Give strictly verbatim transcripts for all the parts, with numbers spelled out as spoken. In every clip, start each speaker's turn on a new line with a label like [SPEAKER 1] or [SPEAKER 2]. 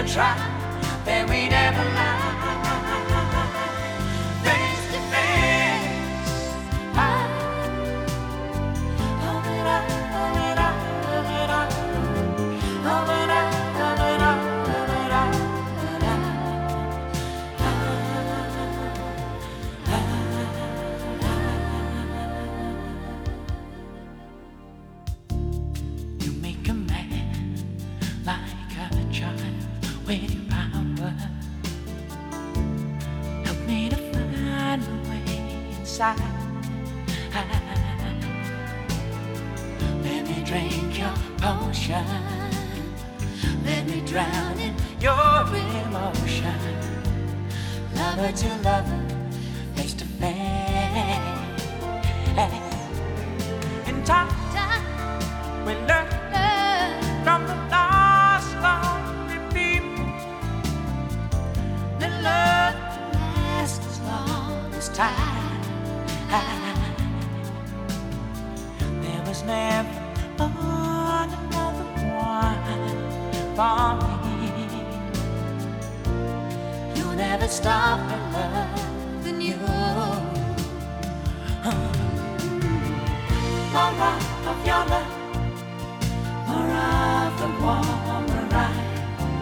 [SPEAKER 1] never try, then we never lie. Face to face, I, oh, but I, oh, but I, oh, but I, oh, but I, oh, but I, oh, but I, but I, I, you make a man like a child with your power. Help me to find a way inside. Let me drink your potion. Let me drown in your emotion. Lover to lover, face to face. In time, we learn from the lost, lonely people that love lasts as long as time. There was never another one for me. You'll never stop in loving you. More of your love, more of the warmer ride.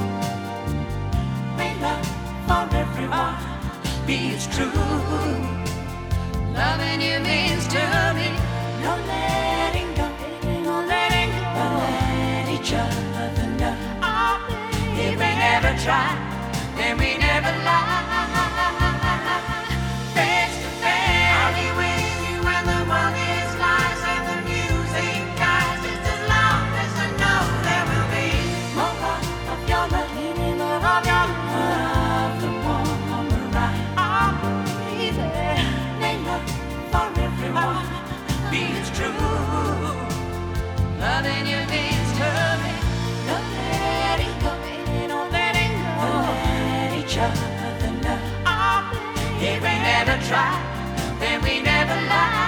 [SPEAKER 1] May love for everyone be as true. Loving you means to me no letting go, no letting go. But let each other know. If we never try, then we never lie. Face to face, I'll be with you when the world is lies and the music dies. Just as long as I know there will be more of your love, more of your love, the warmer ride. Oh, baby, may love for everyone be as true. Loving you means to me no letting go, no letting go. Let each other know. If we never try, then we never lie.